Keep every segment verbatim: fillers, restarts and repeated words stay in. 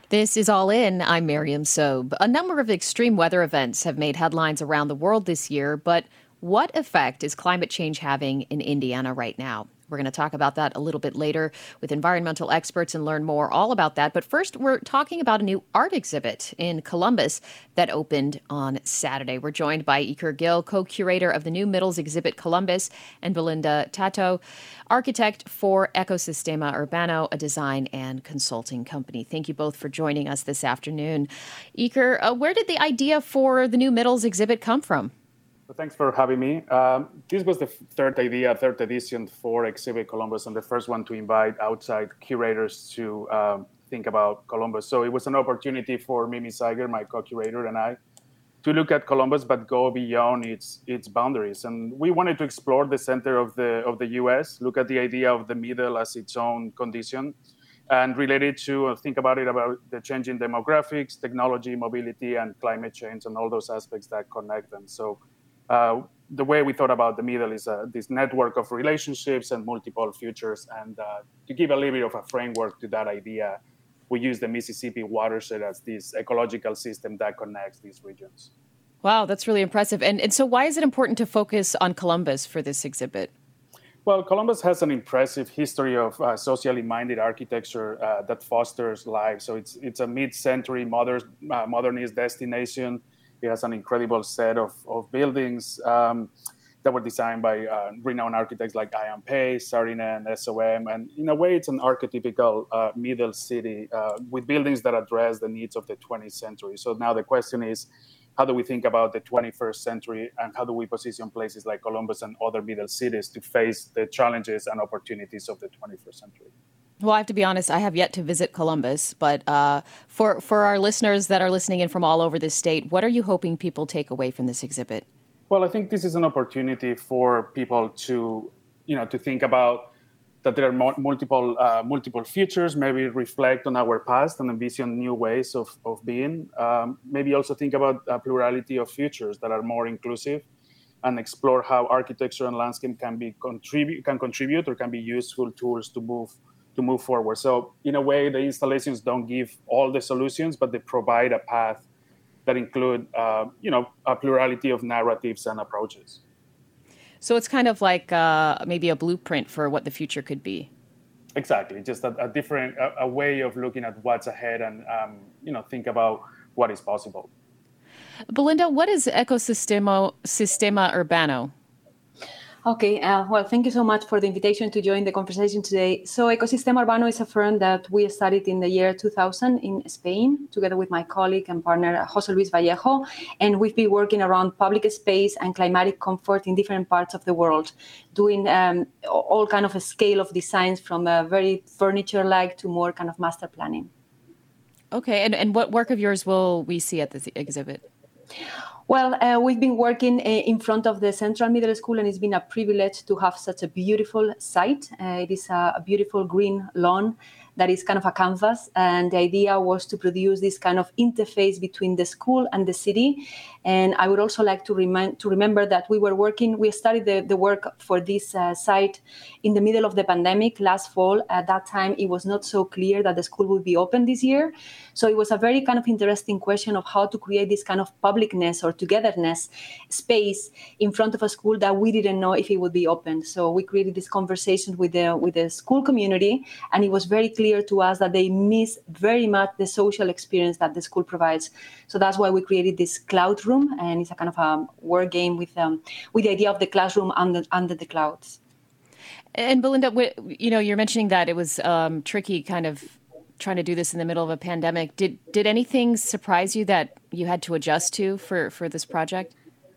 This is All In. I'm Miriam Sobe. A number of extreme weather events have made headlines around the world this year, but what effect is climate change having in Indiana right now? We're going to talk about that a little bit later with environmental experts and learn more all about that. But first, we're talking about a new art exhibit in Columbus that opened on Saturday. We're joined by Iker Gill, co-curator of the New Middles Exhibit Columbus, and Belinda Tato, architect for Ecosistema Urbano, a design and consulting company. Thank you both for joining us this afternoon. Iker, uh, where did the idea for the New Middles exhibit come from? Well, thanks for having me. Um, this was the third idea, third edition for Exhibit Columbus, and the first one to invite outside curators to um, think about Columbus. So it was an opportunity for Mimi Zeiger, my co-curator, and I, to look at Columbus, but go beyond its its boundaries. And we wanted to explore the center of the of the U S, look at the idea of the middle as its own condition, and related to uh, think about it about the changing demographics, technology, mobility, and climate change, and all those aspects that connect them. So. Uh, the way we thought about the middle is uh, this network of relationships and multiple futures. And uh, to give a little bit of a framework to that idea, we use the Mississippi watershed as this ecological system that connects these regions. Wow, that's really impressive. And, and so why is it important to focus on Columbus for this exhibit? Well, Columbus has an impressive history of uh, socially minded architecture uh, that fosters life. So it's it's a mid-century modern, uh, modernist destination. It has an incredible set of, of buildings um, that were designed by uh, renowned architects like Ian Pace, Saarinen, S O M. And in a way, it's an archetypical uh, middle city uh, with buildings that address the needs of the twentieth century. So now the question is, how do we think about the twenty-first century, and how do we position places like Columbus and other middle cities to face the challenges and opportunities of the twenty-first century? Well, I have to be honest, I have yet to visit Columbus, but uh, for, for our listeners that are listening in from all over the state, what are you hoping people take away from this exhibit? Well, I think this is an opportunity for people to, you know, to think about that there are multiple uh, multiple futures, maybe reflect on our past and envision new ways of, of being. Um, maybe also think about a plurality of futures that are more inclusive, and explore how architecture and landscape can be contribute can contribute or can be useful tools to move to move forward. So in a way, the installations don't give all the solutions, but they provide a path that include, uh, you know, a plurality of narratives and approaches. So it's kind of like uh, maybe a blueprint for what the future could be. Exactly, just a, a different, a, a way of looking at what's ahead and, um, you know, think about what is possible. Belinda, what is Ecosistema Sistema Urbano? Okay, uh, well, thank you so much for the invitation to join the conversation today. So Ecosistema Urbano is a firm that we started in the year two thousand in Spain, together with my colleague and partner, José Luis Vallejo. And we've been working around public space and climatic comfort in different parts of the world, doing um, all kind of a scale of designs from a very furniture-like to more kind of master planning. Okay, and, and what work of yours will we see at this exhibit? Well, uh, we've been working uh, in front of the Central Middle School, and it's been a privilege to have such a beautiful site. Uh, it is a, a beautiful green lawn that is kind of a canvas, and the idea was to produce this kind of interface between the school and the city. And I would also like to remind to remember that we were working, we started the, the work for this uh, site in the middle of the pandemic last fall. At that time, it was not so clear that the school would be open this year. So it was a very kind of interesting question of how to create this kind of publicness or togetherness space in front of a school that we didn't know if it would be open. So we created this conversation with the with the school community, and it was very clear to us that they miss very much the social experience that the school provides. So that's why we created this cloud room, and it's a kind of a word game with um, with the idea of the classroom under under the clouds. And Belinda, you know, you're mentioning that it was um, tricky, kind of trying to do this in the middle of a pandemic. Did did anything surprise you that you had to adjust to for, for this project?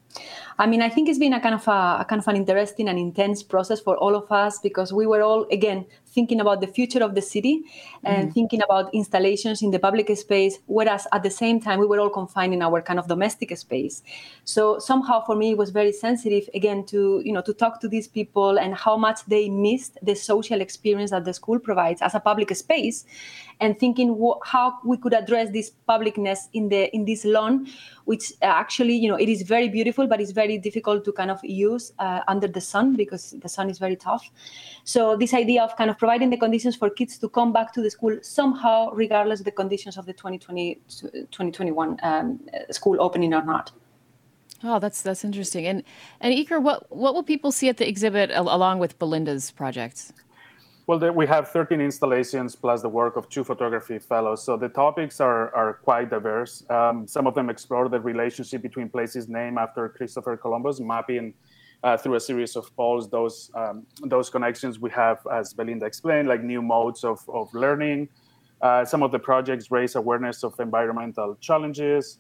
I mean, I think it's been a kind of a, a kind of an interesting and intense process for all of us, because we were all, again, thinking about the future of the city and mm-hmm. thinking about installations in the public space, whereas at the same time, we were all confined in our kind of domestic space. So somehow for me, it was very sensitive, again, to, you know, to talk to these people and how much they missed the social experience that the school provides as a public space, and thinking wh- how we could address this publicness in the in this lawn, which actually, you know, it is very beautiful, but it's very very difficult to kind of use uh, under the sun because the sun is very tough. So this idea of kind of providing the conditions for kids to come back to the school somehow, regardless of the conditions of the twenty twenty, twenty twenty-one um, school opening or not. Oh, that's that's interesting. And and Iker, what what will people see at the exhibit al- along with Belinda's projects? Well, there, we have thirteen installations plus the work of two photography fellows. So the topics are, are quite diverse. Um, some of them explore the relationship between places named after Christopher Columbus, mapping uh, through a series of polls those um, those connections. We have, as Belinda explained, like new modes of, of learning. Uh, some of the projects raise awareness of environmental challenges.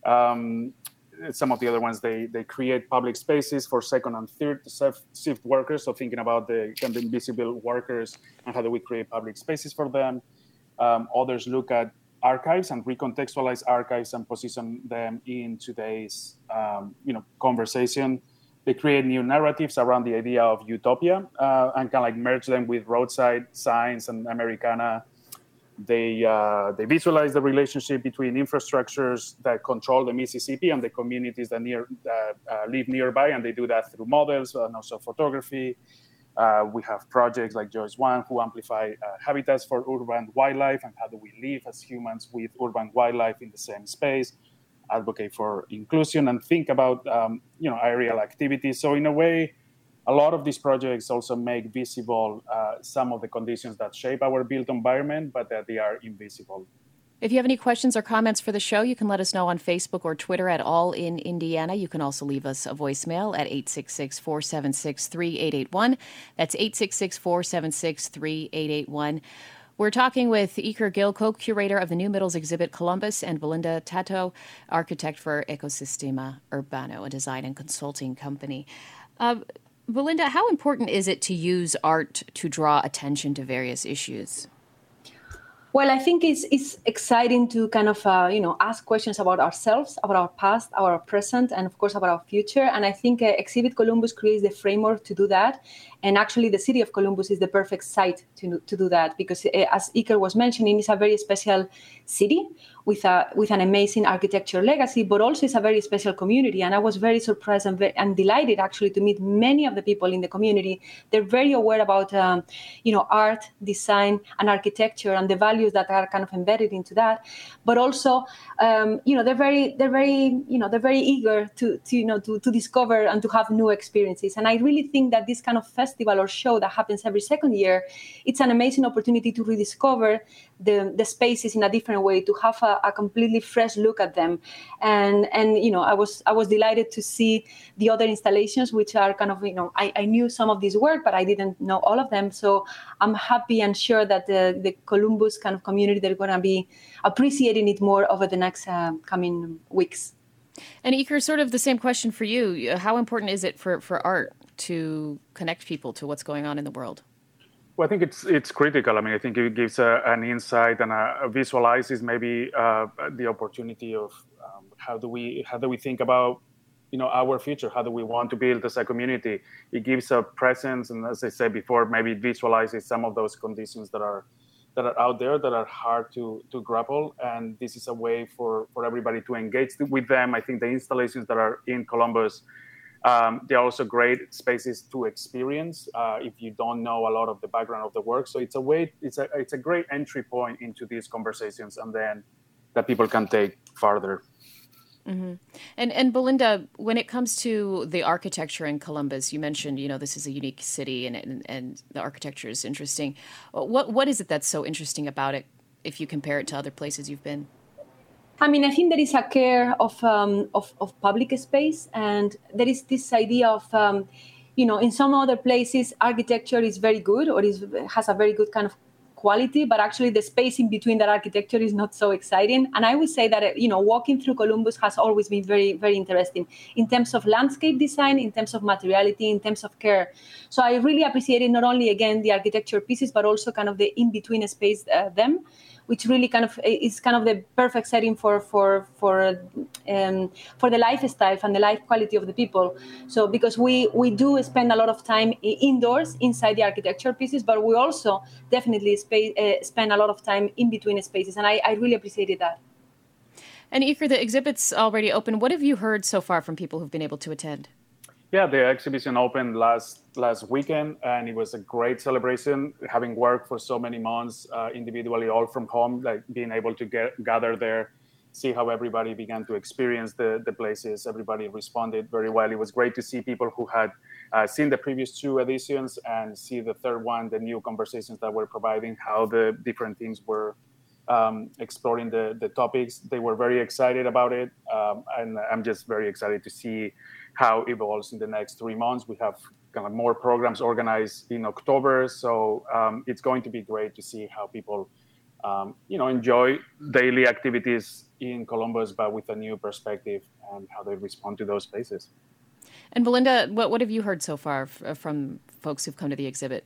Um, Some of the other ones, they they create public spaces for second and third shift workers. So thinking about the, the invisible workers and how do we create public spaces for them. Um, others look at archives and recontextualize archives and position them in today's um, you know conversation. They create new narratives around the idea of utopia uh, and kind of like merge them with roadside signs and Americana. They uh, they visualize the relationship between infrastructures that control the Mississippi and the communities that near uh, uh, live nearby, and they do that through models and also photography. Uh, we have projects like Joyce One who amplify uh, habitats for urban wildlife and how do we live as humans with urban wildlife in the same space, advocate for inclusion, and think about um, you know aerial activities. So in a way, a lot of these projects also make visible uh, some of the conditions that shape our built environment, but that they are invisible. If you have any questions or comments for the show, you can let us know on Facebook or Twitter at All in Indiana. You can also leave us a voicemail at eight six six, four seven six, three eight eight one. That's eight six six, four seven six, three eight eight one. We're talking with Iker Gil, co-curator of the New Middles exhibit Columbus, and Belinda Tato, architect for Ecosistema Urbano, a design and consulting company. Uh, Belinda, how important is it to use art to draw attention to various issues? Well, I think it's it's exciting to kind of uh, you know ask questions about ourselves, about our past, our present, and of course about our future. And I think uh, Exhibit Columbus creates the framework to do that. And actually, the city of Columbus is the perfect site to to do that because, uh, as Iker was mentioning, it's a very special city with a with an amazing architecture legacy, but also it's a very special community. And I was very surprised and, very, and delighted actually to meet many of the people in the community. They're very aware about um, you know art, design, and architecture, and the values that are kind of embedded into that. But also, um, you know, they're very they're very you know they're very eager to, to you know to, to discover and to have new experiences. And I really think that this kind of festival or show that happens every second year, it's an amazing opportunity to rediscover the the spaces in a different way, to have a, a completely fresh look at them. And and you know, I was I was delighted to see the other installations, which are kind of you know I, I knew some of this work, but I didn't know all of them. So I'm happy and sure that the the Columbus kind of community, they're going to be appreciating it more over the next uh, coming weeks. And Iker, sort of the same question for you. How important is it for, for art to connect people to what's going on in the world? Well, I think it's it's critical. I mean, I think it gives a, an insight and a, a visualizes maybe uh, the opportunity of um, how do we how do we think about you know our future? How do we want to build as a community? It gives a presence, and as I said before, maybe it visualizes some of those conditions that are that are out there that are hard to to grapple. And this is a way for for everybody to engage with them. I think the installations that are in Columbus, Um, they're also great spaces to experience uh, if you don't know a lot of the background of the work. So it's a way, it's a it's a great entry point into these conversations, and then that people can take farther. Mm-hmm. And and Belinda, when it comes to the architecture in Columbus, you mentioned you know this is a unique city, and and, and the architecture is interesting. What what is it that's so interesting about it if you compare it to other places you've been? I mean, I think there is a care of, um, of of public space, and there is this idea of, um, you know, in some other places, architecture is very good or is has a very good kind of quality, but actually the space in between that architecture is not so exciting. And I would say that, you know, walking through Columbus has always been very, very interesting in terms of landscape design, in terms of materiality, in terms of care. So I really appreciated not only, again, the architecture pieces, but also kind of the in-between space, uh, them, which really kind of is kind of the perfect setting for for for um, for the lifestyle and the life quality of the people. So because we we do spend a lot of time indoors inside the architecture pieces, but we also definitely space, uh, spend a lot of time in between spaces, and I, I really appreciated that. And Iker, the exhibit's already open. What have you heard so far from people who've been able to attend? Yeah, the exhibition opened last last weekend, and it was a great celebration. Having worked for so many months uh, individually, all from home, like being able to get gather there, see how everybody began to experience the the places. Everybody responded very well. It was great to see people who had uh, seen the previous two editions and see the third one, the new conversations that we're providing, how the different teams were um, exploring the the topics. They were very excited about it, um, and I'm just very excited to see how it evolves in the next three months. We have kind of more programs organized in October, so um, it's going to be great to see how people, um, you know, enjoy daily activities in Columbus, but with a new perspective and how they respond to those spaces. And Belinda, what what have you heard so far f- from folks who've come to the exhibit?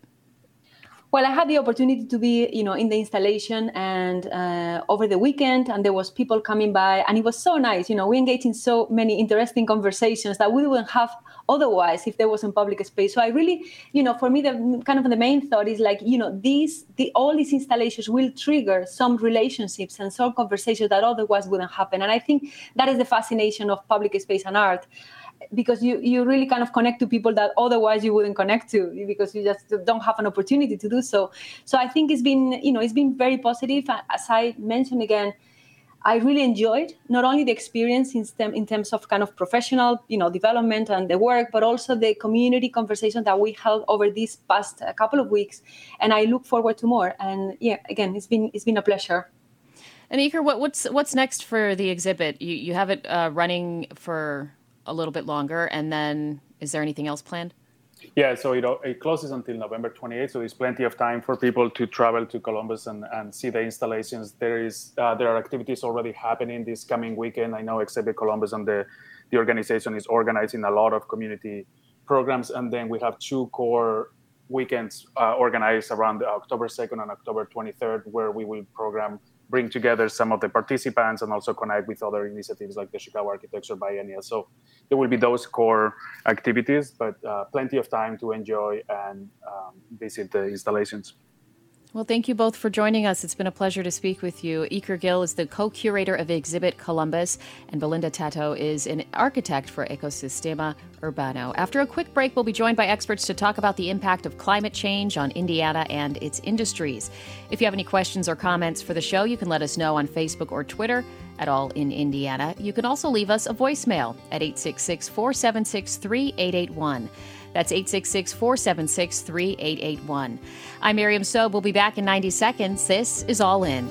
Well, I had the opportunity to be, you know, in the installation and uh, over the weekend, and there was people coming by, and it was so nice. You know, we engaged in so many interesting conversations that we wouldn't have otherwise if there wasn't public space. So I really, you know, for me, the kind of the main thought is like, you know, these, the all these installations will trigger some relationships and some conversations that otherwise wouldn't happen. And I think that is the fascination of public space and art, because you, you really kind of connect to people that otherwise you wouldn't connect to, because you just don't have an opportunity to do so. So I think it's been, you know, it's been very positive. As I mentioned again, I really enjoyed not only the experience in, stem, in terms of kind of professional, you know, development and the work, but also the community conversation that we held over these past uh, couple of weeks. And I look forward to more. And yeah, again, it's been it's been a pleasure. And Iker, what, what's what's next for the exhibit? You you have it uh, running for a little bit longer, and then is there anything else planned? Yeah, so it, it closes until November twenty-eighth, so there's plenty of time for people to travel to Columbus and, and see the installations. There is uh, there are activities already happening this coming weekend. I know Exhibit Columbus and the, the organization is organizing a lot of community programs, and then we have two core weekends uh, organized around October second and October twenty-third, where we will program bring together some of the participants and also connect with other initiatives like the Chicago Architecture Biennial. So there will be those core activities, but uh, plenty of time to enjoy and um, visit the installations. Well, thank you both for joining us. It's been a pleasure to speak with you. Iker Gill is the co-curator of Exhibit Columbus, and Belinda Tato is an architect for Ecosistema Urbano. After a quick break, we'll be joined by experts to talk about the impact of climate change on Indiana and its industries. If you have any questions or comments for the show, you can let us know on Facebook or Twitter at All in Indiana. You can also leave us a voicemail at eight six six, four seven six, three eight eight one. That's eight six six, four seven six, three eight eight one. I'm Miriam Sobe. We'll be back in ninety seconds. This is All In.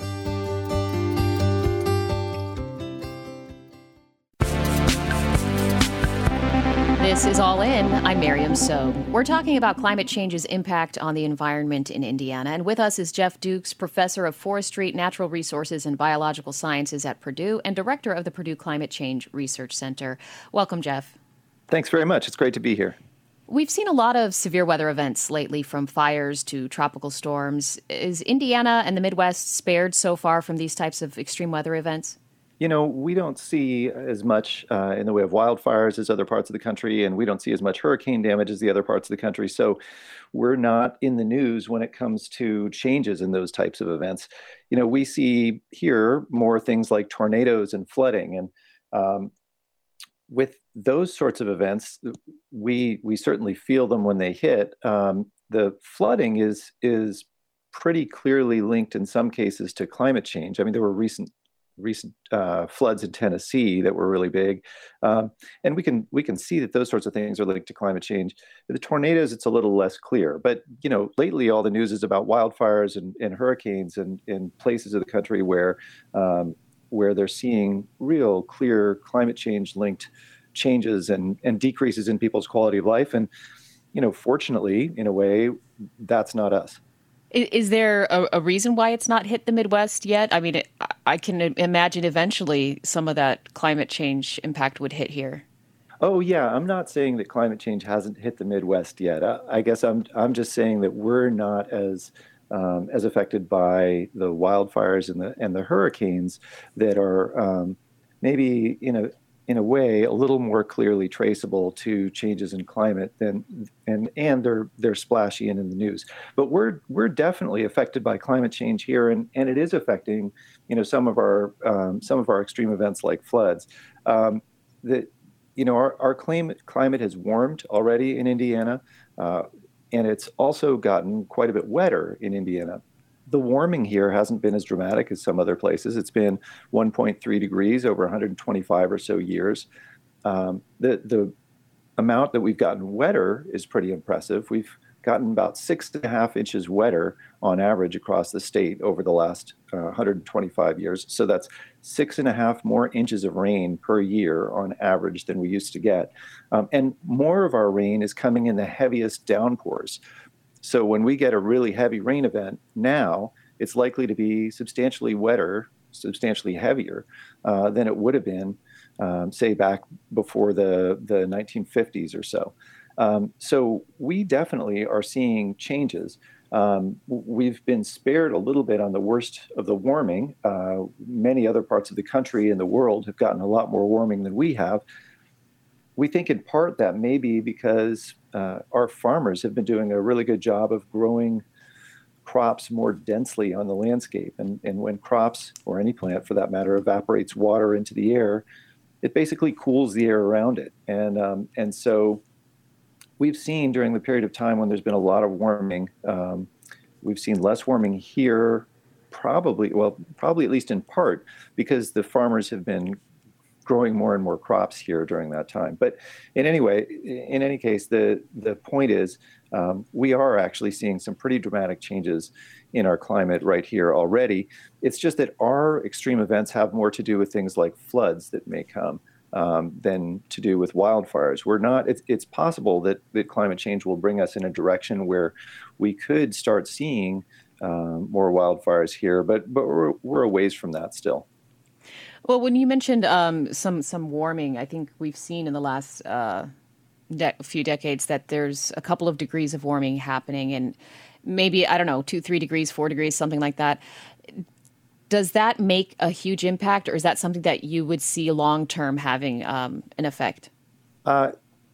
This is All In. I'm Miriam Sobe. We're talking about climate change's impact on the environment in Indiana. And with us is Jeff Dukes, professor of forestry, natural resources, and biological sciences at Purdue, and director of the Purdue Climate Change Research Center. Welcome, Jeff. Thanks very much. It's great to be here. We've seen a lot of severe weather events lately, from fires to tropical storms. Is Indiana and the Midwest spared so far from these types of extreme weather events? You know, we don't see as much uh, in the way of wildfires as other parts of the country, and we don't see as much hurricane damage as the other parts of the country. So we're not in the news when it comes to changes in those types of events. You know, we see here more things like tornadoes and flooding. And um, with those sorts of events, we we certainly feel them when they hit. Um, the flooding is is pretty clearly linked in some cases to climate change. I mean, there were recent recent uh, floods in Tennessee that were really big, um, and we can we can see that those sorts of things are linked to climate change. The tornadoes, it's a little less clear, but you know, lately all the news is about wildfires and, and hurricanes and in places of the country where um, where they're seeing real clear climate change linked changes and, and decreases in people's quality of life. And, you know, fortunately, in a way, that's not us. Is there a, a reason why it's not hit the Midwest yet? I mean, it, I can imagine eventually some of that climate change impact would hit here. Oh, yeah. I'm not saying that climate change hasn't hit the Midwest yet. I, I guess I'm I'm just saying that we're not as Um, as affected by the wildfires and the and the hurricanes that are um, maybe in a in a way a little more clearly traceable to changes in climate than and and they're they're splashy and in the news. But we're we're definitely affected by climate change here, and, and it is affecting you know some of our um, some of our extreme events like floods. Um, the you know, our, our climate, climate has warmed already in Indiana, uh, and it's also gotten quite a bit wetter in Indiana. The warming here hasn't been as dramatic as some other places. It's been one point three degrees over one hundred twenty-five or so years. Um, the, the amount that we've gotten wetter is pretty impressive. We've gotten about six and a half inches wetter on average across the state over the last uh, one hundred twenty-five years. So that's six and a half more inches of rain per year on average than we used to get. Um, and more of our rain is coming in the heaviest downpours. So when we get a really heavy rain event now, it's likely to be substantially wetter, substantially heavier uh, than it would have been, um, say, back before the, the nineteen fifties or so. Um, so we definitely are seeing changes. Um, we've been spared a little bit on the worst of the warming. Uh, many other parts of the country and the world have gotten a lot more warming than we have. We think in part that may be because uh, our farmers have been doing a really good job of growing crops more densely on the landscape. And, and when crops, or any plant for that matter, evaporates water into the air, it basically cools the air around it. And, um, and so we've seen during the period of time when there's been a lot of warming, um, we've seen less warming here, probably, well, probably at least in part, because the farmers have been growing more and more crops here during that time. But in any way, in any case, the, the point is um, we are actually seeing some pretty dramatic changes in our climate right here already. It's just that our extreme events have more to do with things like floods that may come um, than to do with wildfires. We're not, it's, it's possible that, that climate change will bring us in a direction where we could start seeing um, more wildfires here, but, but we're, we're a ways from that still. Well, when you mentioned um, some some warming, I think we've seen in the last uh, de- few decades that there's a couple of degrees of warming happening, and maybe, I don't know, two, three degrees, four degrees, something like that. Does that make a huge impact, or is that something that you would see long-term having um, an effect? Uh,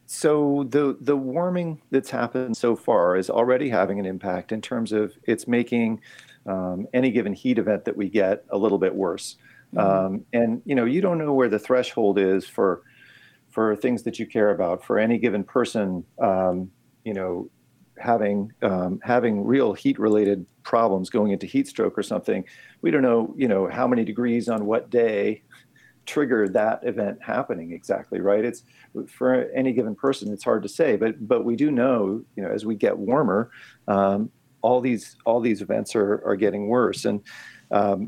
so the the warming that's happened so far is already having an impact in terms of it's making um, any given heat event that we get a little bit worse. Um, and, you know, you don't know where the threshold is for for things that you care about. For any given person, um, you know, having um, having real heat-related problems going into heat stroke or something, we don't know, you know, how many degrees on what day triggered that event happening exactly, right? It's for any given person, it's hard to say, but but we do know, you know, as we get warmer, um, all these all these events are are getting worse. And um,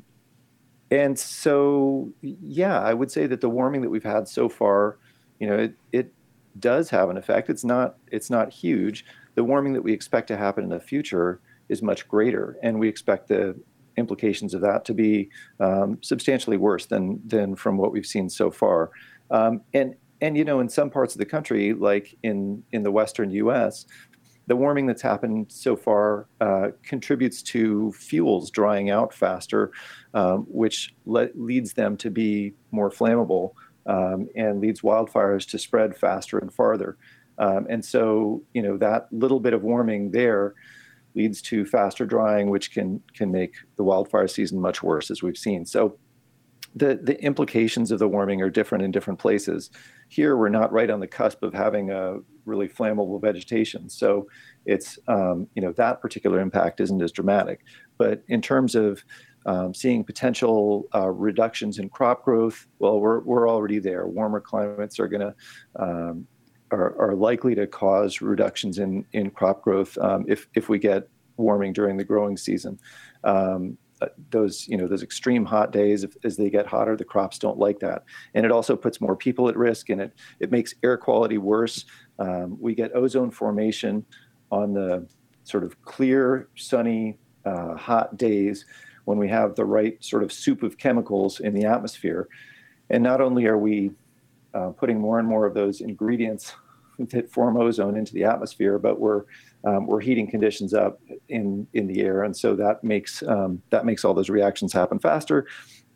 And so, yeah, I would say that the warming that we've had so far, you know, it, it does have an effect. It's not it's not huge. The warming that we expect to happen in the future is much greater, and we expect the implications of that to be um, substantially worse than than from what we've seen so far. Um, and and you know, in some parts of the country, like in in the western U S, the warming that's happened so far uh, contributes to fuels drying out faster, um, which le- leads them to be more flammable um, and leads wildfires to spread faster and farther. Um, and so, you know, that little bit of warming there leads to faster drying, which can can make the wildfire season much worse, as we've seen. So the the implications of the warming are different in different places. Here, we're not right on the cusp of having a really flammable vegetation. So it's, um, you know, that particular impact isn't as dramatic. But in terms of um, seeing potential uh, reductions in crop growth, well, we're we're already there. Warmer climates are going to, um, are, are likely to cause reductions in, in crop growth um, if, if we get warming during the growing season. Um, those, you know, those extreme hot days, if, as they get hotter, the crops don't like that. And it also puts more people at risk, and it, it makes air quality worse. Um, we get ozone formation on the sort of clear, sunny, uh, hot days when we have the right sort of soup of chemicals in the atmosphere. And not only are we uh, putting more and more of those ingredients that form ozone into the atmosphere, but we're um, we're heating conditions up in in the air, and so that makes um, that makes all those reactions happen faster,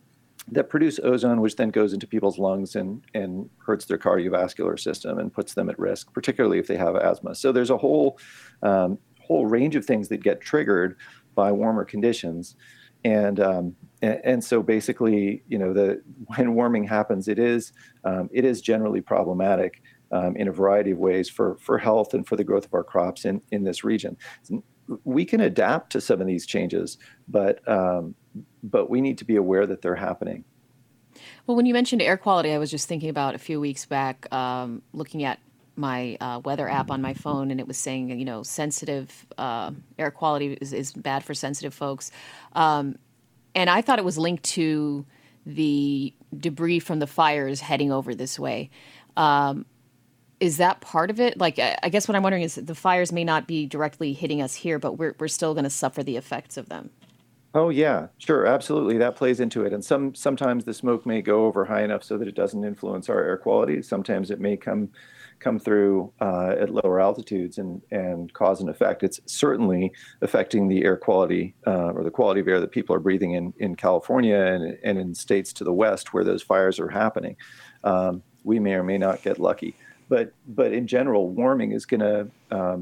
that produce ozone, which then goes into people's lungs and and hurts their cardiovascular system and puts them at risk, particularly if they have asthma. So there's a whole um, whole range of things that get triggered by warmer conditions. And, um, and and so basically, you know, the when warming happens, it is um, it is generally problematic um, in a variety of ways for for health and for the growth of our crops in in this region. We can adapt to some of these changes, but um, but we need to be aware that they're happening. Well, when you mentioned air quality, I was just thinking about a few weeks back, um, looking at my uh, weather app on my phone, and it was saying, you know, sensitive uh, air quality is, is bad for sensitive folks. Um, and I thought it was linked to the debris from the fires heading over this way. Um, is that part of it? Like, I guess what I'm wondering is the fires may not be directly hitting us here, but we're, we're still going to suffer the effects of them. Oh yeah, sure, absolutely. That plays into it. And some sometimes the smoke may go over high enough so that it doesn't influence our air quality. Sometimes it may come come through uh, at lower altitudes and and cause an effect. It's certainly affecting the air quality uh, or the quality of air that people are breathing in in California and and in states to the west where those fires are happening. Um, we may or may not get lucky, but but in general, warming is going to um,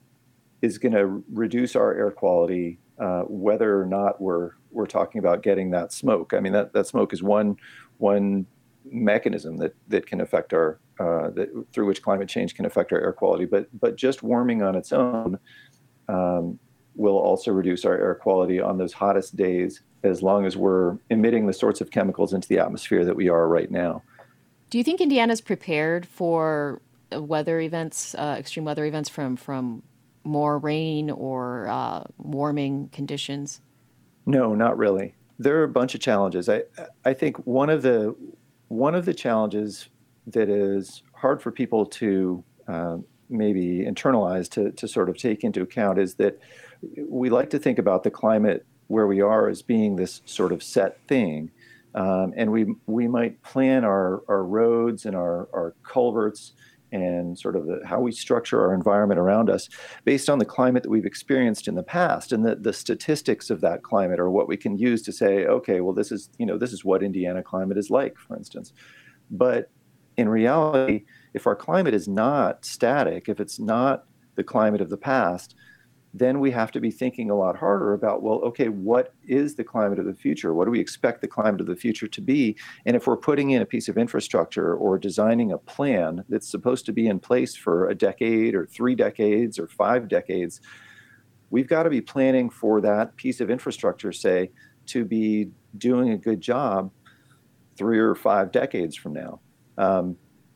is going to reduce our air quality. Uh, whether or not we're we're talking about getting that smoke. I mean, that, that smoke is one one mechanism that, that can affect our uh, that, through which climate change can affect our air quality. But but just warming on its own um, will also reduce our air quality on those hottest days, as long as we're emitting the sorts of chemicals into the atmosphere that we are right now. Do you think Indiana's prepared for weather events, uh, extreme weather events from from more rain or uh, warming conditions? No, not really. There are a bunch of challenges. I I think one of the one of the challenges that is hard for people to uh, maybe internalize to to sort of take into account is that we like to think about the climate where we are as being this sort of set thing, um, and we we might plan our our roads and our our culverts and sort of the, how we structure our environment around us based on the climate that we've experienced in the past, and the, the statistics of that climate are what we can use to say, okay, well, this is, you know, this is what Indiana climate is like, for instance. But in reality, if our climate is not static, if it's not the climate of the past, then we have to be thinking a lot harder about, well, okay, what is the climate of the future? What do we expect the climate of the future to be? And if we're putting in a piece of infrastructure or designing a plan that's supposed to be in place for a decade or three decades or five decades, we've got to be planning for that piece of infrastructure, say, to be doing a good job three or five decades from now. Um,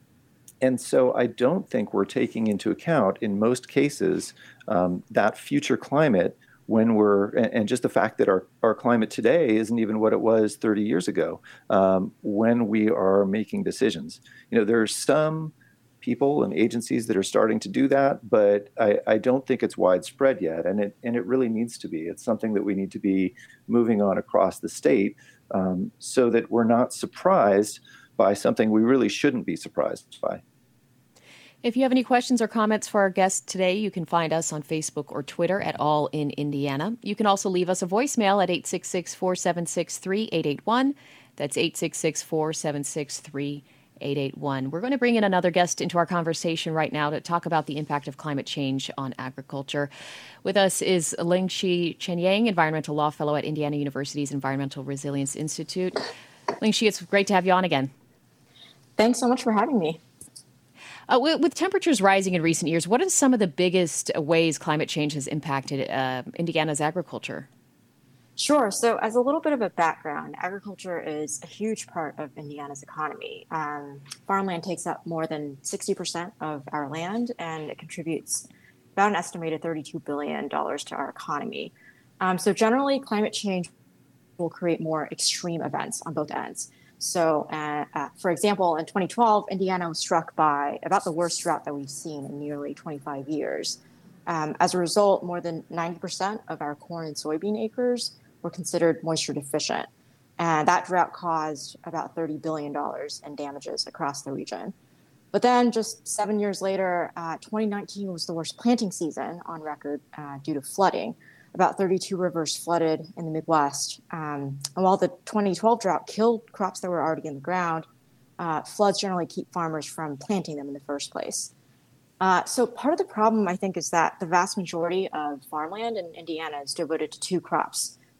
And so I don't think we're taking into account, in most cases, um, that future climate when we're, and, and just the fact that our, our climate today isn't even what it was thirty years ago um, when we are making decisions. You know, there are some people and agencies that are starting to do that, but I, I don't think it's widespread yet. And it, and it really needs to be. It's something that we need to be moving on across the state um, so that we're not surprised by something we really shouldn't be surprised by. If you have any questions or comments for our guest today, you can find us on Facebook or Twitter at All in Indiana. You can also leave us a voicemail at eight six six, four seven six, three eight eight one. That's eight six six, four seven six, three eight eight one. We're going to bring in another guest into our conversation right now to talk about the impact of climate change on agriculture. With us is Lingxi Chenyang, Environmental Law Fellow at Indiana University's Environmental Resilience Institute. Lingxi, it's great to have you on again. Thanks so much for having me. Uh, with, with temperatures rising in recent years, what are some of the biggest ways climate change has impacted uh, Indiana's agriculture? Sure. So as a little bit of a background, agriculture is a huge part of Indiana's economy. Um, farmland takes up more than sixty percent of our land, and it contributes about an estimated thirty-two billion dollars to our economy. Um, so generally, climate change will create more extreme events on both ends. So, uh, uh, for example, in twenty twelve, Indiana was struck by about the worst drought that we've seen in nearly twenty-five years. Um, as a result, more than ninety percent of our corn and soybean acres were considered moisture deficient. And that drought caused about thirty billion dollars in damages across the region. But then just seven years later, uh, twenty nineteen was the worst planting season on record uh, due to flooding. About thirty-two rivers flooded in the Midwest. Um, and while the twenty twelve drought killed crops that were already in the ground, uh, floods generally keep farmers from planting them in the first place. Uh, so part of the problem, I think, is that the vast majority of farmland in Indiana is devoted to two crops,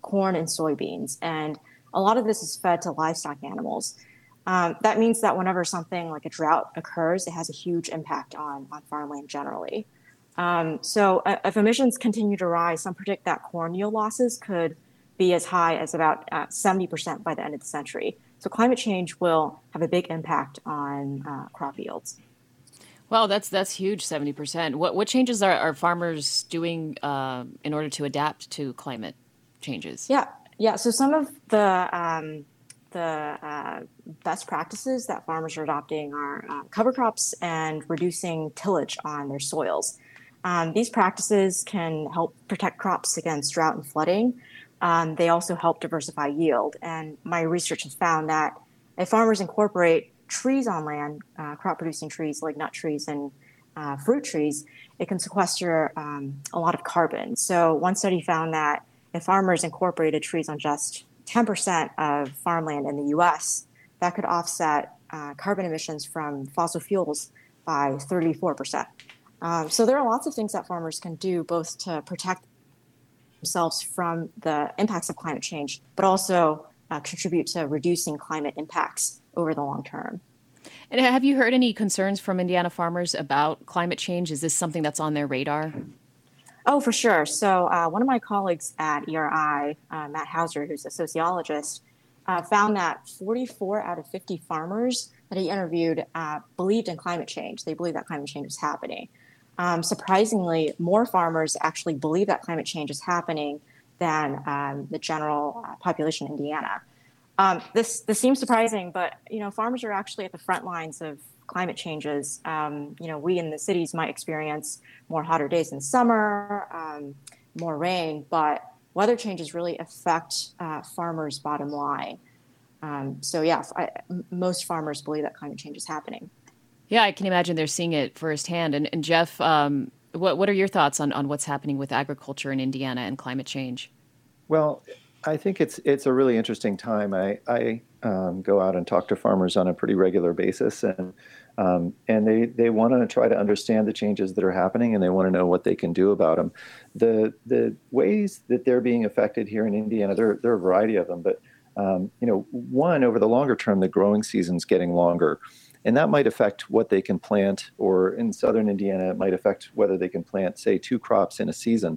corn and soybeans. And a lot of this is fed to livestock animals. Um, that means that whenever something like a drought occurs, it has a huge impact on, on farmland generally. Um, so uh, if emissions continue to rise, some predict that corn yield losses could be as high as about uh, seventy percent by the end of the century. So climate change will have a big impact on uh, crop yields. Well, that's that's huge, seventy percent. What what changes are, are farmers doing uh, in order to adapt to climate changes? Yeah, yeah. So some of the um, the uh, best practices that farmers are adopting are uh, cover crops and reducing tillage on their soils. Um, these practices can help protect crops against drought and flooding. Um, they also help diversify yield. And my research has found that if farmers incorporate trees on land, uh, crop-producing trees like nut trees and uh, fruit trees, it can sequester um, a lot of carbon. So one study found that if farmers incorporated trees on just ten percent of farmland in the U S, that could offset uh, carbon emissions from fossil fuels by thirty-four percent. Um, so there are lots of things that farmers can do both to protect themselves from the impacts of climate change, but also uh, contribute to reducing climate impacts over the long term. And have you heard any concerns from Indiana farmers about climate change? Is this something that's on their radar? Oh, for sure. So uh, one of my colleagues at E R I, uh, Matt Hauser, who's a sociologist, uh, found that forty-four out of fifty farmers that he interviewed uh, believed in climate change. They believe that climate change is happening. Um, surprisingly, more farmers actually believe that climate change is happening than um, the general uh, population in Indiana. Um, this this seems surprising, but you know, farmers are actually at the front lines of climate changes. Um, you know, we in the cities might experience more hotter days in summer, um, more rain, but weather changes really affect uh, farmers' bottom line. Um, so yeah, I, most farmers believe that climate change is happening. Yeah, I can imagine they're seeing it firsthand. And, and Jeff, um, what what are your thoughts on, on what's happening with agriculture in Indiana and climate change? Well, I think it's it's a really interesting time. I, I um, go out and talk to farmers on a pretty regular basis, and um, and they, they want to try to understand the changes that are happening, and they want to know what they can do about them. The the ways that they're being affected here in Indiana, there there are a variety of them, but um, you know, one, over the longer term, the growing season's getting longer. And that might affect what they can plant, or in southern Indiana, it might affect whether they can plant, say, two crops in a season.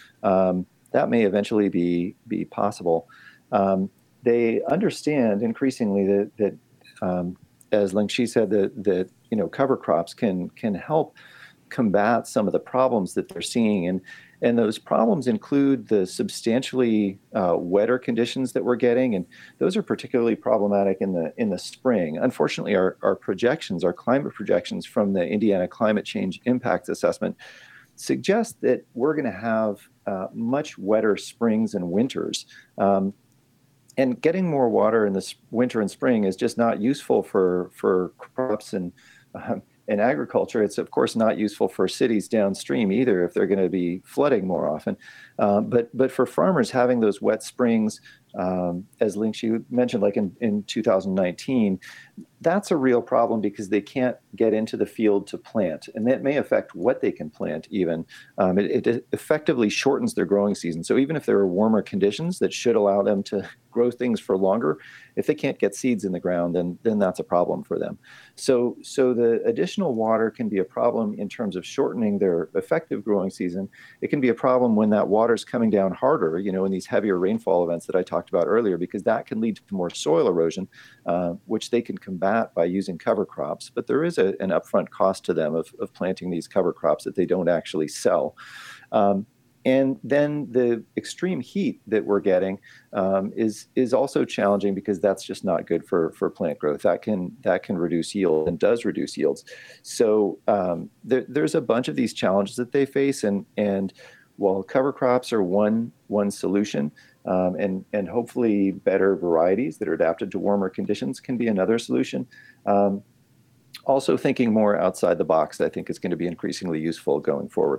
Um, that may eventually be be possible. Um, they understand increasingly that, that um, as Lingxi said, that, that you know cover crops can can help combat some of the problems that they're seeing. And And those problems include the substantially uh, wetter conditions that we're getting, and those are particularly problematic in the in the spring. Unfortunately, our, our projections, our climate projections from the Indiana Climate Change Impact Assessment suggest that we're going to have uh, much wetter springs and winters. Um, and getting more water in the winter and spring is just not useful for, for crops and uh, in agriculture. It's, of course, not useful for cities downstream either if they're going to be flooding more often. Um, but but for farmers, having those wet springs, um, as Lingxi mentioned, like in, in two thousand nineteen, that's a real problem because they can't get into the field to plant. And that may affect what they can plant even. Um, it, it effectively shortens their growing season. So even if there are warmer conditions that should allow them to grow things for longer, if they can't get seeds in the ground, then then that's a problem for them. So so the additional water can be a problem in terms of shortening their effective growing season. It can be a problem when that water's coming down harder, you know, in these heavier rainfall events that I talked about earlier, because that can lead to more soil erosion, uh, which they can combat by using cover crops. But there is a, an upfront cost to them of, of planting these cover crops that they don't actually sell. Um, And then the extreme heat that we're getting um, is is also challenging because that's just not good for, for plant growth. That can that can reduce yield and does reduce yields. So um, there, there's a bunch of these challenges that they face, and and while cover crops are one one solution, um, and and hopefully better varieties that are adapted to warmer conditions can be another solution. Um, also, thinking more outside the box, I think, is going to be increasingly useful going forward.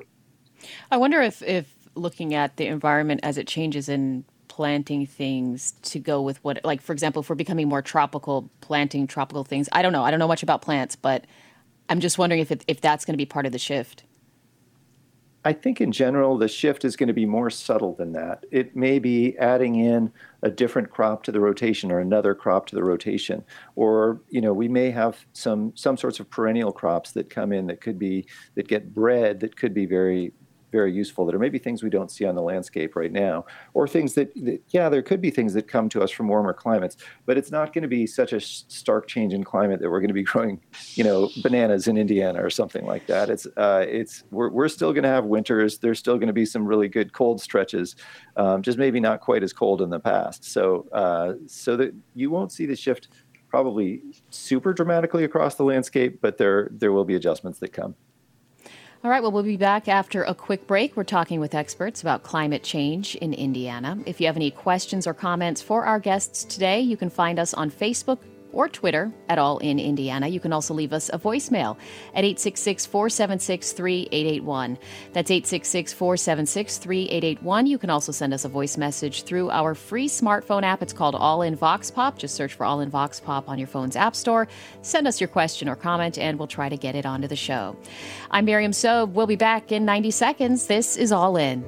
I wonder if, if looking at the environment as it changes and planting things to go with what, like, for example, if we're becoming more tropical, planting tropical things. I don't know. I don't know much about plants, but I'm just wondering if it, if that's going to be part of the shift. I think in general, the shift is going to be more subtle than that. It may be adding in a different crop to the rotation or another crop to the rotation. Or, you know, we may have some some sorts of perennial crops that come in that could be, that get bred, that could be very, very useful. There may be things we don't see on the landscape right now, or things that, that, yeah, there could be things that come to us from warmer climates, but it's not going to be such a stark change in climate that we're going to be growing, you know, bananas in Indiana or something like that. It's, uh, it's, we're, we're still going to have winters. There's still going to be some really good cold stretches, um, just maybe not quite as cold in the past. So, uh, so that you won't see the shift probably super dramatically across the landscape, but there, there will be adjustments that come. All right, well, we'll be back after a quick break. We're talking with experts about climate change in Indiana. If you have any questions or comments for our guests today, you can find us on Facebook or Twitter at All in Indiana. You can also leave us a voicemail at eight six six, four seven six, three eight eight one. That's eight six six, four seven six, three eight eight one. You can also send us a voice message through our free smartphone app. It's called All in Vox Pop. Just search for All in Vox Pop on your phone's app store. Send us your question or comment, and we'll try to get it onto the show. I'm Miriam Sobe. We'll be back in ninety seconds. This is All In.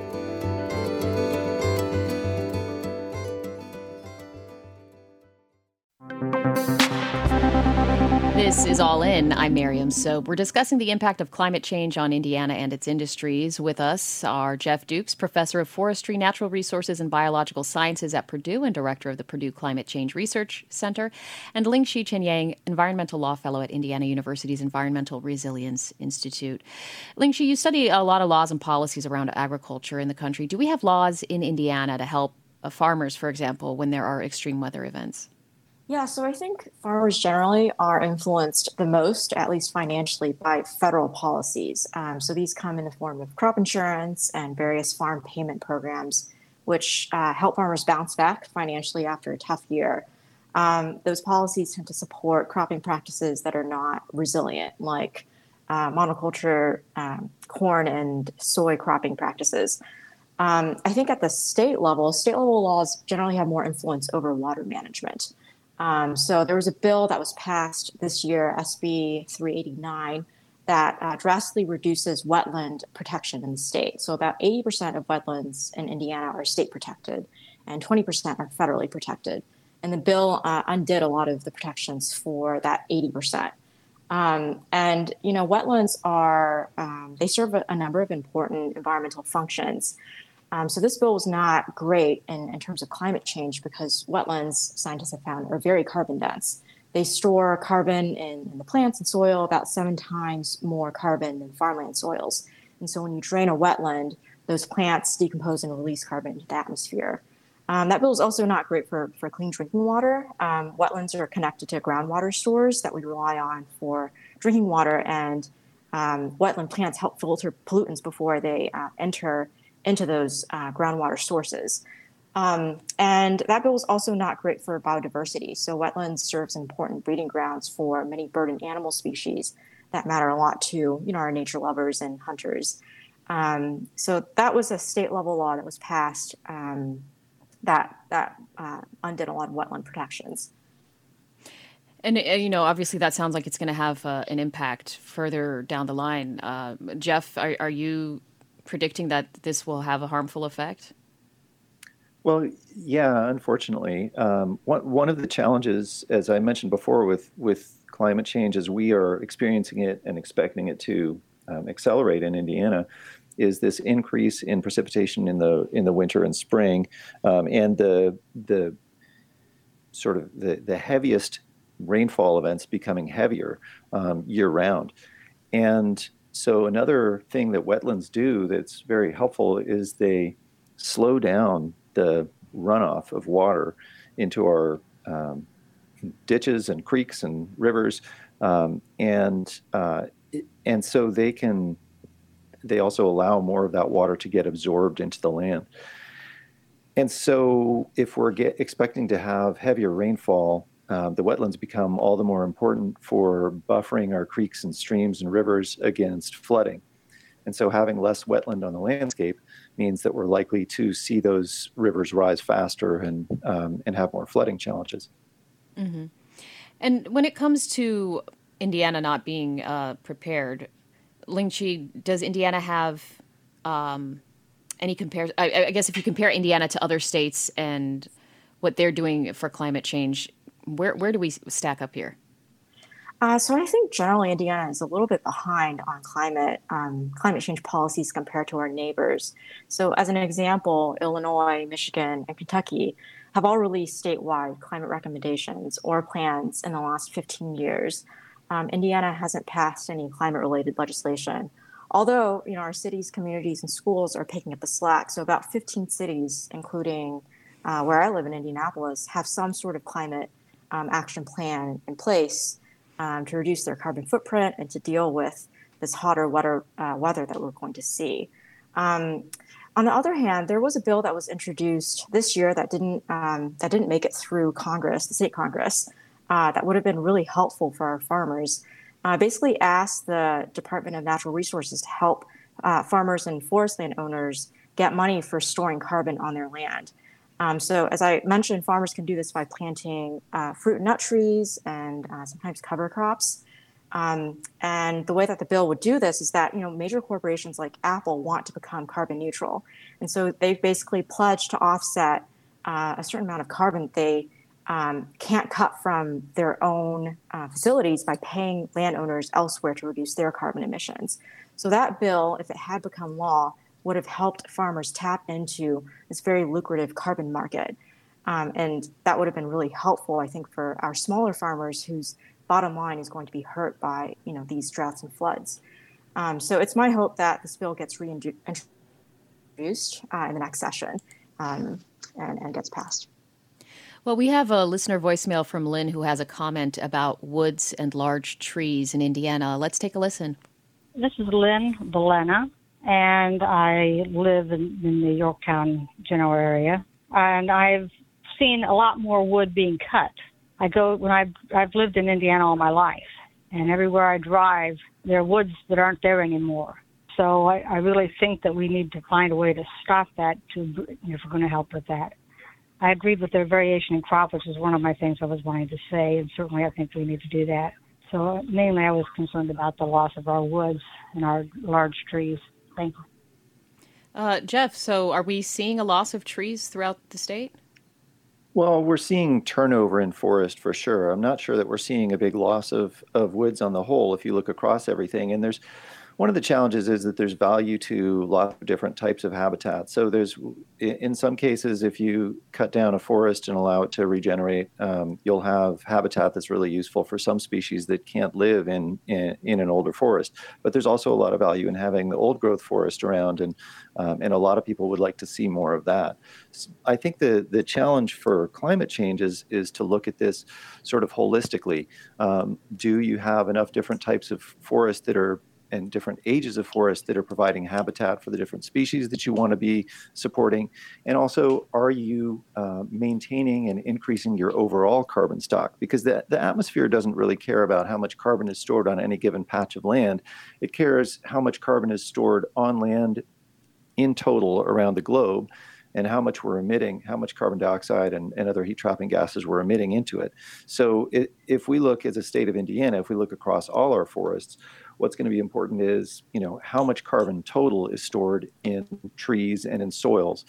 This is All In. I'm Miriam Sobe. We're discussing the impact of climate change on Indiana and its industries. With us are Jeff Dukes, professor of forestry, natural resources, and biological sciences at Purdue and director of the Purdue Climate Change Research Center, and Lingxi Chen-Yang, environmental law fellow at Indiana University's Environmental Resilience Institute. Lingxi, you study a lot of laws and policies around agriculture in the country. Do we have laws in Indiana to help uh, farmers, for example, when there are extreme weather events? Yeah, so I think farmers generally are influenced the most, at least financially, by federal policies. Um, so these come in the form of crop insurance and various farm payment programs, which uh, help farmers bounce back financially after a tough year. Um, those policies tend to support cropping practices that are not resilient, like uh, monoculture, um, corn and soy cropping practices. Um, I think at the state level, state level laws generally have more influence over water management. Um, so there was a bill that was passed this year, S B three eighty-nine, that uh, drastically reduces wetland protection in the state. So about eighty percent of wetlands in Indiana are state protected and twenty percent are federally protected. And the bill uh, undid a lot of the protections for that eighty percent. Um, and, you know, wetlands are, um, they serve a, a number of important environmental functions. Um, so this bill was not great in, in terms of climate change because wetlands, scientists have found, are very carbon dense. They store carbon in, in the plants and soil, about seven times more carbon than farmland soils. And so when you drain a wetland, those plants decompose and release carbon into the atmosphere. Um, that bill is also not great for, for clean drinking water. Um, wetlands are connected to groundwater stores that we rely on for drinking water, and um, wetland plants help filter pollutants before they uh, enter into those uh, groundwater sources. Um, and that bill is also not great for biodiversity. So wetlands serves important breeding grounds for many bird and animal species that matter a lot to, you know, our nature lovers and hunters. Um, so that was a state level law that was passed um, that, that uh, undid a lot of wetland protections. And, uh, you know, obviously that sounds like it's going to have uh, an impact further down the line. Uh, Jeff, are, are you predicting that this will have a harmful effect? Well, yeah, unfortunately. Um, one, one of the challenges, as I mentioned before, with, with climate change, as we are experiencing it and expecting it to um, accelerate in Indiana, is this increase in precipitation in the in the winter and spring, um, and the the sort of the, the heaviest rainfall events becoming heavier um, year round. And so another thing that wetlands do that's very helpful is they slow down the runoff of water into our um, ditches and creeks and rivers, um, and uh, and so they can they also allow more of that water to get absorbed into the land. And so if we're get, expecting to have heavier rainfall, Um, the wetlands become all the more important for buffering our creeks and streams and rivers against flooding. And so having less wetland on the landscape means that we're likely to see those rivers rise faster and um, and have more flooding challenges. Mm-hmm. And when it comes to Indiana not being uh, prepared, Lingxi, does Indiana have um, any compare? I, I guess if you compare Indiana to other states and what they're doing for climate change, where where do we stack up here? Uh, so I think generally Indiana is a little bit behind on climate um, climate change policies compared to our neighbors. So as an example, Illinois, Michigan, and Kentucky have all released statewide climate recommendations or plans in the last fifteen years. Um, Indiana hasn't passed any climate-related legislation, although you know our cities, communities, and schools are picking up the slack. So about fifteen cities, including uh, where I live in Indianapolis, have some sort of climate um, action plan in place Um, to reduce their carbon footprint and to deal with this hotter weather, uh, weather that we're going to see. Um, on the other hand, there was a bill that was introduced this year that didn't um, that didn't make it through Congress, the state Congress, uh, that would have been really helpful for our farmers. Uh, basically asked the Department of Natural Resources to help uh, farmers and forest landowners get money for storing carbon on their land. Um, so as I mentioned, farmers can do this by planting uh, fruit and nut trees and uh, sometimes cover crops. Um, and the way that the bill would do this is that, you know, major corporations like Apple want to become carbon neutral. And so they've basically pledged to offset uh, a certain amount of carbon that they um, can't cut from their own uh, facilities by paying landowners elsewhere to reduce their carbon emissions. So that bill, if it had become law, would have helped farmers tap into this very lucrative carbon market. Um, and that would have been really helpful, I think, for our smaller farmers whose bottom line is going to be hurt by, you know, these droughts and floods. Um, so it's my hope that this bill gets reintroduced uh, in the next session um, and, and gets passed. Well, we have a listener voicemail from Lynn who has a comment about woods and large trees in Indiana. Let's take a listen. This is Lynn Belena, and I live in, in the Yorktown general area, and I've seen a lot more wood being cut. I go when I've I've lived in Indiana all my life, and everywhere I drive, there are woods that aren't there anymore. So I, I really think that we need to find a way to stop that to if we're going to help with that. I agreed with their variation in crop, which is one of my things I was wanting to say, and certainly I think we need to do that. So mainly I was concerned about the loss of our woods and our large trees. Thank you. Uh, Jeff, so are we seeing a loss of trees throughout the state? Well, we're seeing turnover in forest for sure. I'm not sure that we're seeing a big loss of, of woods on the whole if you look across everything. And there's one of the challenges is that there's value to lots of different types of habitat. So there's, in some cases, if you cut down a forest and allow it to regenerate, um, you'll have habitat that's really useful for some species that can't live in, in in an older forest. But there's also a lot of value in having the old growth forest around, and um, and a lot of people would like to see more of that. So I think the the challenge for climate change is, is to look at this sort of holistically. Um, do you have enough different types of forests that are and different ages of forest that are providing habitat for the different species that you want to be supporting? And also, are you uh, maintaining and increasing your overall carbon stock? Because the, the atmosphere doesn't really care about how much carbon is stored on any given patch of land. It cares how much carbon is stored on land in total around the globe, and how much we're emitting, how much carbon dioxide and, and other heat-trapping gases we're emitting into it. So it, if we look as a state of Indiana, if we look across all our forests, what's going to be important is, you know, how much carbon total is stored in trees and in soils.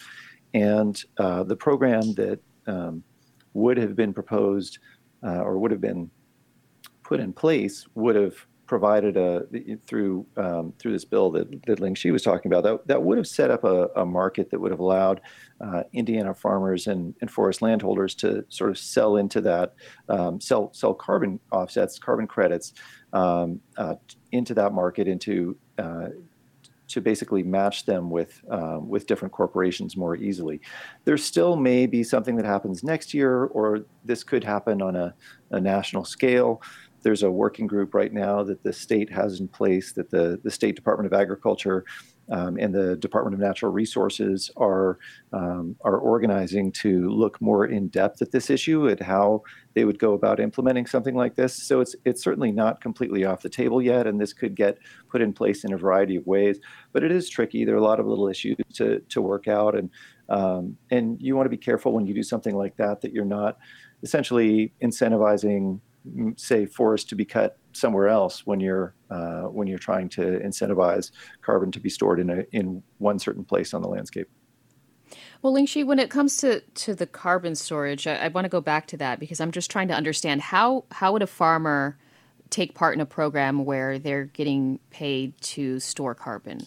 And uh, the program that um, would have been proposed uh, or would have been put in place would have provided a through um, through this bill that, that Ling Shi was talking about, that, that would have set up a, a market that would have allowed uh, Indiana farmers and, and forest landholders to sort of sell into that, um, sell sell carbon offsets, carbon credits um, uh, into that market, into uh, to basically match them with um, with different corporations more easily. There still may be something that happens next year, or this could happen on a, a national scale. There's a working group right now that the state has in place, that the, the State Department of Agriculture um, and the Department of Natural Resources are um, are organizing to look more in depth at this issue, at how they would go about implementing something like this. So it's it's certainly not completely off the table yet, and this could get put in place in a variety of ways. But it is tricky. There are a lot of little issues to to work out, and um, and you want to be careful when you do something like that, that you're not essentially incentivizing, say, forests to be cut somewhere else when you're uh, when you're trying to incentivize carbon to be stored in a in one certain place on the landscape. Well, Lingxi, when it comes to, to the carbon storage, I, I want to go back to that because I'm just trying to understand how how would a farmer take part in a program where they're getting paid to store carbon?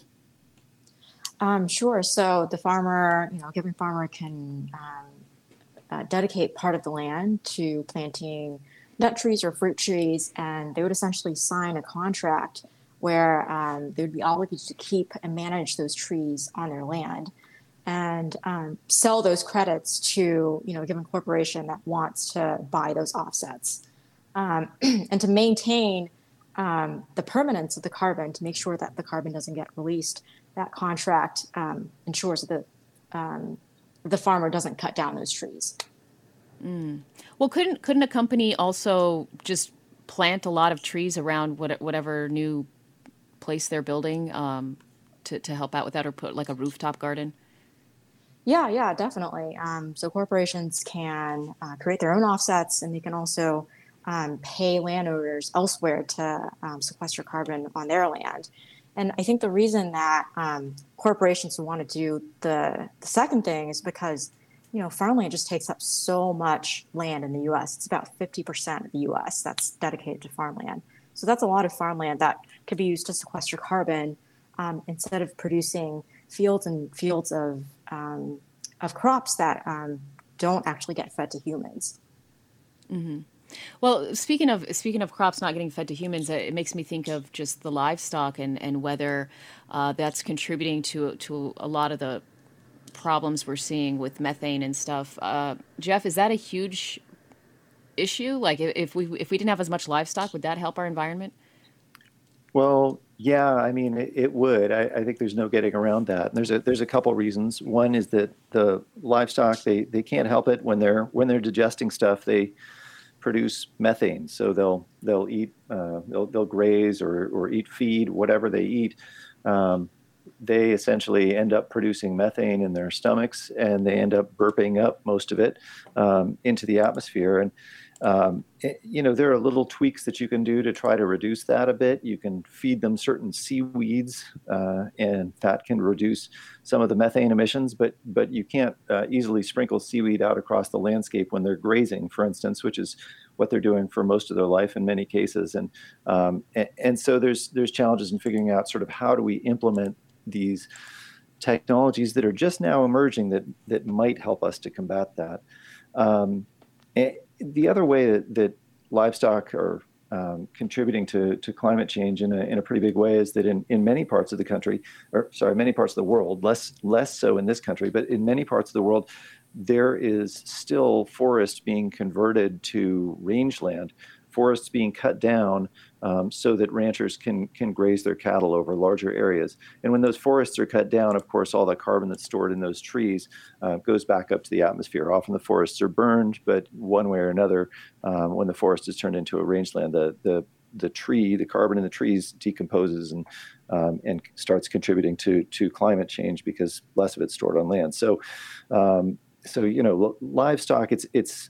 Um, sure. So the farmer, you know, a given farmer can um, uh, dedicate part of the land to planting nut trees or fruit trees, and they would essentially sign a contract where um, they would be obligated to keep and manage those trees on their land, and um, sell those credits to, you know, a given corporation that wants to buy those offsets, um, and to maintain um, the permanence of the carbon, to make sure that the carbon doesn't get released. That contract um, ensures that the, um, the farmer doesn't cut down those trees. Mm. Well, couldn't couldn't a company also just plant a lot of trees around what, whatever new place they're building um, to to help out with that, or put like a rooftop garden? Yeah, yeah, definitely. Um, so corporations can uh, create their own offsets, and they can also um, pay landowners elsewhere to um, sequester carbon on their land. And I think the reason that um, corporations want to do the, the second thing is because, you know, farmland just takes up so much land in the U S. It's about fifty percent of the U S that's dedicated to farmland. So that's a lot of farmland that could be used to sequester carbon um, instead of producing fields and fields of um, of crops that um, don't actually get fed to humans. Mm-hmm. Well, speaking of speaking of crops not getting fed to humans, it makes me think of just the livestock and and whether uh, that's contributing to to a lot of the problems we're seeing with methane and stuff. Uh, Jeff, is that a huge issue? Like, if we if we didn't have as much livestock, would that help our environment? Well, yeah, I mean, it, it would. I, I think there's no getting around that. And there's a there's a couple reasons. One is that the livestock, they they can't help it when they're when they're digesting stuff. They produce methane, so they'll they'll eat uh, they'll they'll graze or or eat feed, whatever they eat. Um, they essentially end up producing methane in their stomachs, and they end up burping up most of it um, into the atmosphere. And um, it, you know, there are little tweaks that you can do to try to reduce that a bit. You can feed them certain seaweeds, uh, and that can reduce some of the methane emissions. But but you can't uh, easily sprinkle seaweed out across the landscape when they're grazing, for instance, which is what they're doing for most of their life in many cases. And um, and, and so there's there's challenges in figuring out sort of how do we implement these technologies that are just now emerging that that might help us to combat that. Um, the other way that, that livestock are um, contributing to, to climate change in a, in a pretty big way is that in, in many parts of the country, or sorry, many parts of the world, less less so in this country, but in many parts of the world, there is still forest being converted to rangeland, forests being cut down um, so that ranchers can can graze their cattle over larger areas. And when those forests are cut down, of course, all the carbon that's stored in those trees uh, goes back up to the atmosphere. Often the forests are burned, but one way or another, um, when the forest is turned into a rangeland, the the the tree, the carbon in the trees decomposes and um, and starts contributing to to climate change because less of it's stored on land. So, um, so you know, livestock, it's it's.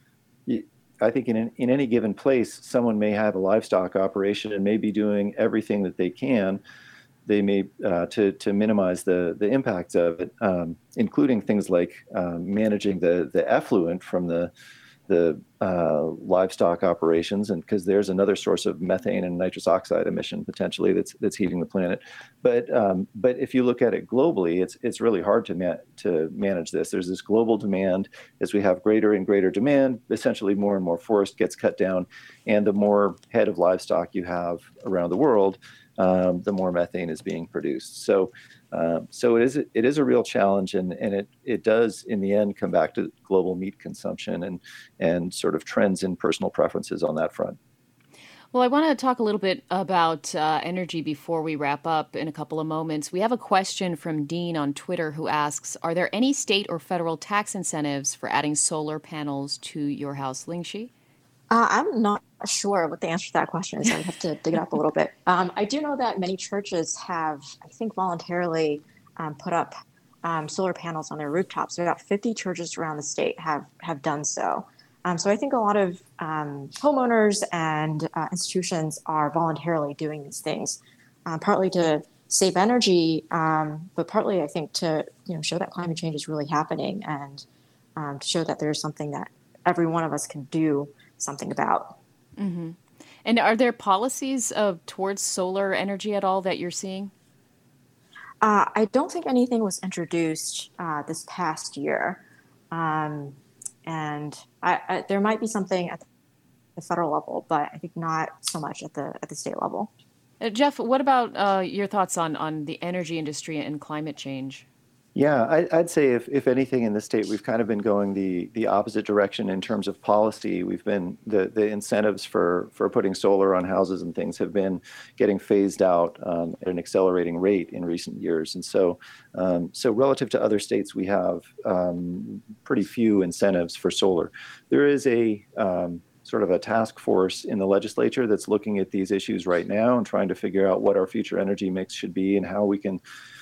I think in in any given place, someone may have a livestock operation and may be doing everything that they can. They may uh, to to minimize the the impacts of it, um, including things like um, managing the the effluent from the the uh, livestock operations, and because there's another source of methane and nitrous oxide emission potentially that's that's heating the planet. But um, but if you look at it globally, it's it's really hard to ma- to manage this. There's this global demand. As we have greater and greater demand, essentially more and more forest gets cut down, and the more head of livestock you have around the world, um, the more methane is being produced. So. Um, so it is it is a real challenge, and, and it, it does in the end come back to global meat consumption and and sort of trends in personal preferences on that front. Well, I want to talk a little bit about uh, energy before we wrap up in a couple of moments. We have a question from Dean on Twitter who asks, are there any state or federal tax incentives for adding solar panels to your house, Lingxi? Uh, I'm not sure what the answer to that question is. I have to dig it up a little bit. Um, I do know that many churches have, I think, voluntarily um, put up um, solar panels on their rooftops. About fifty churches around the state have have done so. Um, so I think a lot of um, homeowners and uh, institutions are voluntarily doing these things, uh, partly to save energy, um, but partly I think to you know show that climate change is really happening and um, to show that there's something that every one of us can do something about. Mm-hmm. And are there policies uh, towards solar energy at all that you're seeing? Uh, I don't think anything was introduced uh, this past year. Um, and I, I, there might be something at the federal level, but I think not so much at the at the state level. Uh, Jeff, what about uh, your thoughts on, on the energy industry and climate change? Yeah, I, I'd say if, if anything in the state, we've kind of been going the, the opposite direction in terms of policy. We've been, the, the incentives for, for putting solar on houses and things have been getting phased out um, at an accelerating rate in recent years. And so, um, so relative to other states, we have um, pretty few incentives for solar. There is a um, sort of a task force in the legislature that's looking at these issues right now and trying to figure out what our future energy mix should be and how we can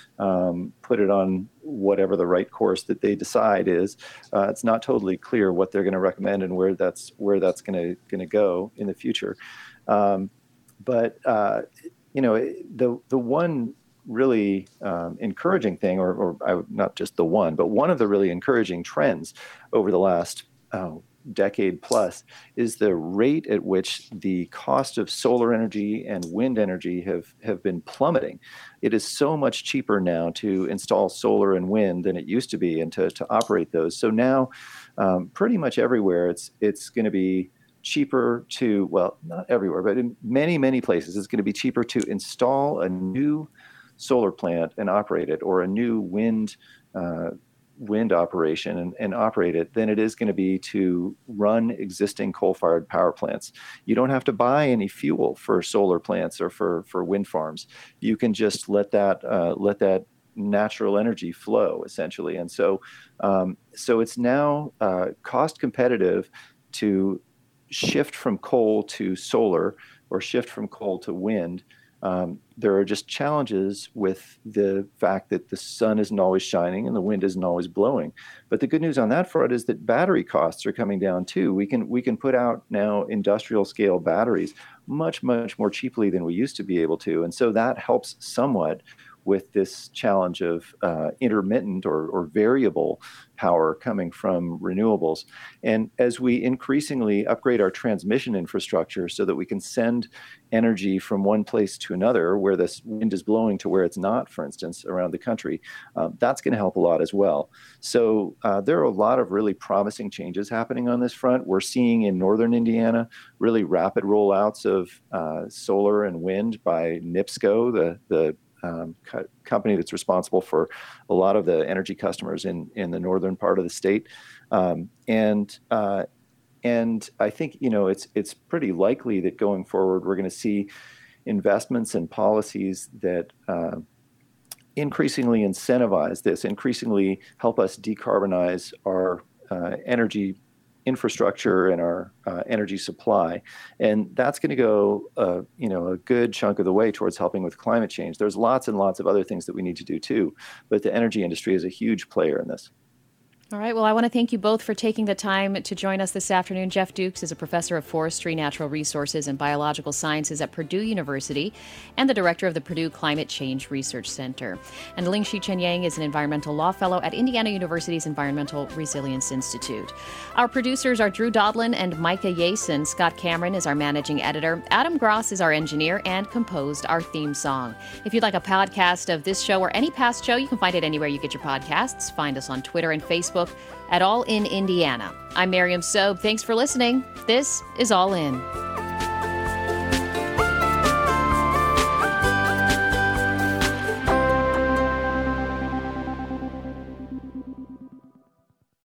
Um, put it on whatever the right course that they decide is. Uh, it's not totally clear what they're going to recommend and where that's where that's going to going to go in the future. Um, but uh, you know, the the one really um, encouraging thing, or, or I, not just the one, but one of the really encouraging trends over the last uh, decade plus is the rate at which the cost of solar energy and wind energy have, have been plummeting. It is so much cheaper now to install solar and wind than it used to be and to, to operate those. So now um, pretty much everywhere it's it's going to be cheaper to, well, not everywhere, but in many, many places, it's going to be cheaper to install a new solar plant and operate it, or a new wind uh, wind operation and, and operate it, than it is going to be to run existing coal-fired power plants. You don't have to buy any fuel for solar plants or for, for wind farms. You can just let that uh, let that natural energy flow, essentially. And so, um, so it's now uh, cost competitive to shift from coal to solar or shift from coal to wind. Um, there are just challenges with the fact that the sun isn't always shining and the wind isn't always blowing. But the good news on that front is that battery costs are coming down too. We can we can put out now industrial scale batteries much, much more cheaply than we used to be able to. And so that helps somewhat with this challenge of uh, intermittent or, or variable power coming from renewables. And as we increasingly upgrade our transmission infrastructure so that we can send energy from one place to another, where the wind is blowing to where it's not, for instance, around the country, uh, that's going to help a lot as well. So uh, there are a lot of really promising changes happening on this front. We're seeing in northern Indiana really rapid rollouts of uh, solar and wind by NIPSCO, the, the Um, co- company that's responsible for a lot of the energy customers in, in the northern part of the state. Um, and uh, and I think, you know, it's it's pretty likely that going forward, we're going to see investments and policies that uh, increasingly incentivize this, increasingly help us decarbonize our uh, energy infrastructure and our uh, energy supply. And that's going to go, uh, you know, a good chunk of the way towards helping with climate change. There's lots and lots of other things that we need to do too, but the energy industry is a huge player in this. All right. Well, I want to thank you both for taking the time to join us this afternoon. Jeff Dukes is a professor of forestry, natural resources, and biological sciences at Purdue University and the director of the Purdue Climate Change Research Center. And Lingxi Chen-Yang is an environmental law fellow at Indiana University's Environmental Resilience Institute. Our producers are Drew Dodlin and Micah Yason. Scott Cameron is our managing editor. Adam Gross is our engineer and composed our theme song. If you'd like a podcast of this show or any past show, you can find it anywhere you get your podcasts. Find us on Twitter and Facebook at All In Indiana. I'm Miriam Sobe. Thanks for listening. This is All In.